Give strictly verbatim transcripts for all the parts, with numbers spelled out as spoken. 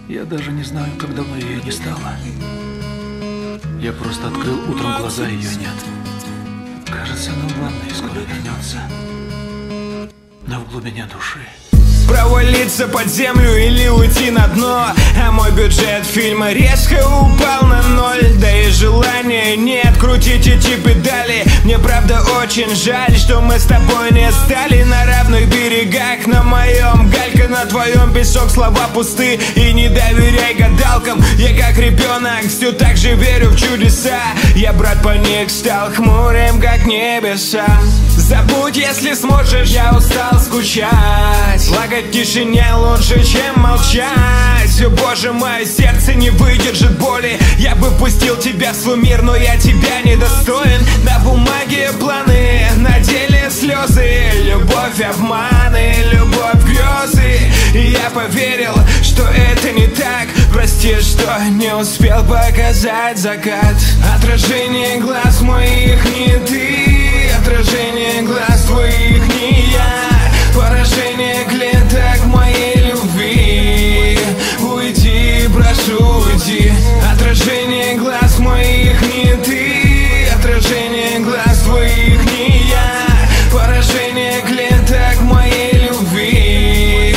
Я даже не знаю, как давно ее не стало. Я просто открыл утром глаза, ее нет. Кажется, она в ванной скоро вернется. Но в глубине души. Провалиться под землю или уйти на дно. А мой бюджет фильма резко упал на ноль. Да и желания нет крутить эти педали. Мне правда очень жаль, что мы с тобой не стали на равных берегах. На моем галька, на твоем песок, слова пусты. И не доверяй гадалкам. Я как ребенок все так же верю в чудеса. Я, брат, паник, стал хмурым, как небеса. Забудь, если сможешь, я устал скучать. Благо в тишине лучше, чем молчать. О боже, мое сердце не выдержит боли. Я бы пустил тебя в свой мир, но я тебя недостоин. На бумаге планы, на деле слезы. Любовь, обманы, любовь, грезы. И я поверил, что это не так. Прости, что не успел показать закат. Отражение глаз моих не ты. Отражение глаз твоих не я. Поражение клеток моей любви. Уйди, прошу, уйди. Отражение глаз моих не ты. Отражение глаз твоих не я. Поражение клеток моей любви.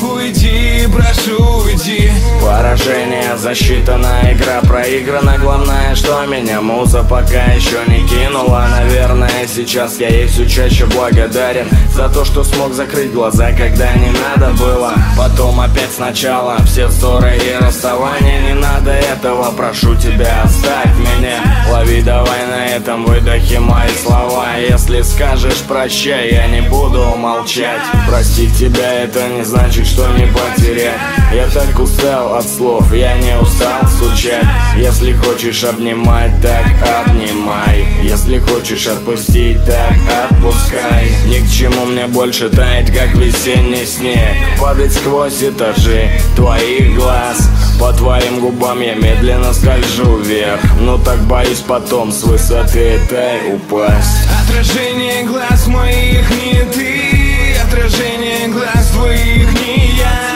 Уйди, прошу, уйди. Поражение засчитана, игра проиграна. Главное, что меня муза пока еще не кинула. Наверное, сейчас я ей все чаще благодарен за то, что смог закрыть глаза, когда не надо было. Потом опять сначала все вздоры и расставания. Не надо этого, прошу тебя, оставь меня. Лови давай на этом выдохе мои слова. Если скажешь прощай, я не буду молчать. Простить тебя это не значит, что не потерять. Я так устал от слов, я не устал стучать. Если хочешь обнимать, так обнимай. Если хочешь отпустить, так отпускай. Ни к чему мне больше таять, как весенний снег. Падать сквозь этажи твоих глаз. По твоим губам я медленно скольжу вверх. Но так боюсь потом с высоты этой упасть. Отражение глаз моих не ты. Отражение глаз твоих не я.